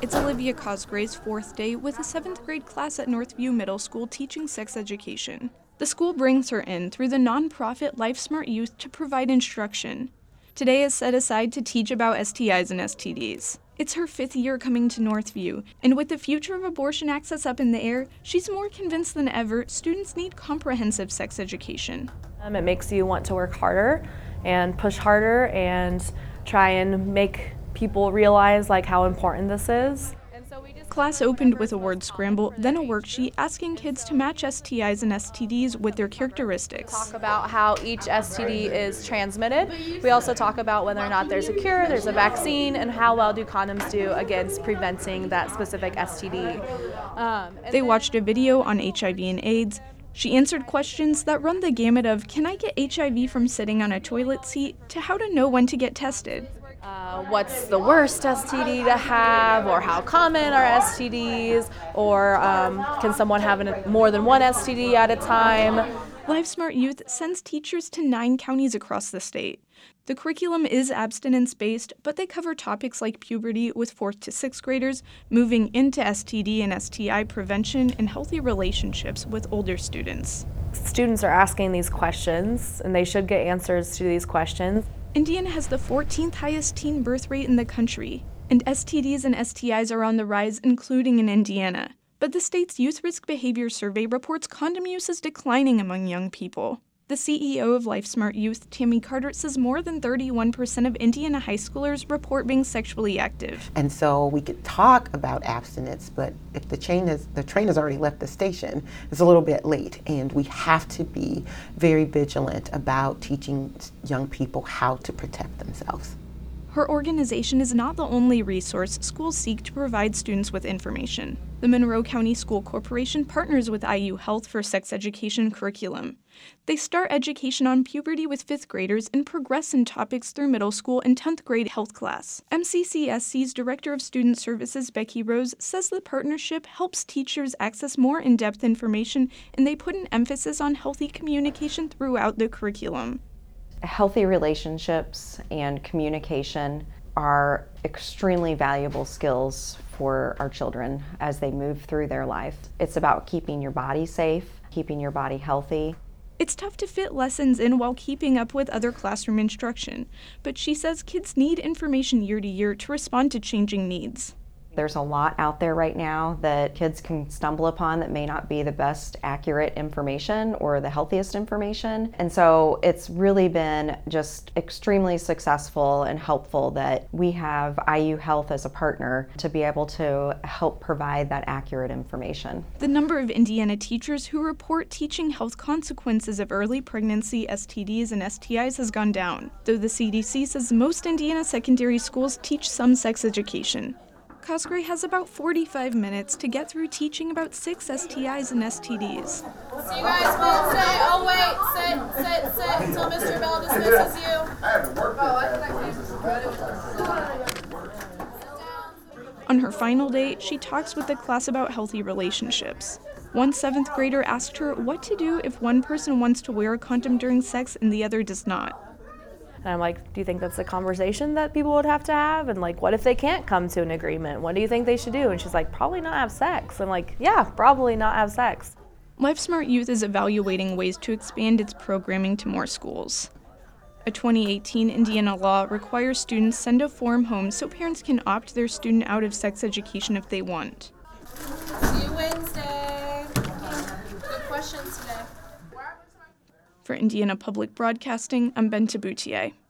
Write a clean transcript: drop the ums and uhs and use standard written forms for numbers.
It's Olivia Cosgray's fourth day with a 7th grade class at Northview Middle School teaching sex education. The school brings her in through the nonprofit LifeSmart Youth to provide instruction. Today is set aside to teach about STIs and STDs. It's her 5th year coming to Northview, and with the future of abortion access up in the air, she's more convinced than ever students need comprehensive sex education. It makes you want to work harder and push harder and try and make people realize how important this is. Class opened with a word scramble, then a worksheet asking kids to match STIs and STDs with their characteristics. Talk about how each STD is transmitted. We also talk about whether or not there's a cure, there's a vaccine, and how well do condoms do against preventing that specific STD. They watched a video on HIV and AIDS. She answered questions that run the gamut of, can I get HIV from sitting on a toilet seat, to how to know when to get tested. What's the worst STD to have, or how common are STDs, or can someone have more than one STD at a time? LifeSmart Youth sends teachers to 9 counties across the state. The curriculum is abstinence-based, but they cover topics like puberty with 4th to 6th graders, moving into STD and STI prevention, and healthy relationships with older students. Students are asking these questions, and they should get answers to these questions. Indiana has the 14th highest teen birth rate in the country, and STDs and STIs are on the rise, including in Indiana. But the state's Youth Risk Behavior Survey reports condom use is declining among young people. The CEO of LifeSmart Youth, Tammy Carter, says more than 31% of Indiana high schoolers report being sexually active. And so we could talk about abstinence, but if the train has already left the station, it's a little bit late, and we have to be very vigilant about teaching young people how to protect themselves. Her organization is not the only resource schools seek to provide students with information. The Monroe County School Corporation partners with IU Health for sex education curriculum. They start education on puberty with 5th graders and progress in topics through middle school and 10th grade health class. MCCSC's Director of Student Services, Becky Rose, says the partnership helps teachers access more in-depth information, and they put an emphasis on healthy communication throughout the curriculum. Healthy relationships and communication are extremely valuable skills for our children as they move through their life. It's about keeping your body safe, keeping your body healthy. It's tough to fit lessons in while keeping up with other classroom instruction, but she says kids need information year to year to respond to changing needs. There's a lot out there right now that kids can stumble upon that may not be the best accurate information or the healthiest information. And so it's really been just extremely successful and helpful that we have IU Health as a partner to be able to help provide that accurate information. The number of Indiana teachers who report teaching health consequences of early pregnancy, STDs, and STIs has gone down, though the CDC says most Indiana secondary schools teach some sex education. Cosgray has about 45 minutes to get through teaching about 6 STIs and STDs. So you guys will say, oh wait, sit, until Mr. Bell dismisses you. On her final day, she talks with the class about healthy relationships. One 7th grader asked her what to do if one person wants to wear a condom during sex and the other does not. And I'm like, do you think that's a conversation that people would have to have? And what if they can't come to an agreement? What do you think they should do? And she's like, probably not have sex. I'm like, yeah, probably not have sex. LifeSmart Youth is evaluating ways to expand its programming to more schools. A 2018 Indiana law requires students send a form home so parents can opt their student out of sex education if they want. See you Wednesday. Good questions today. For Indiana Public Broadcasting, I'm Benta Boutier.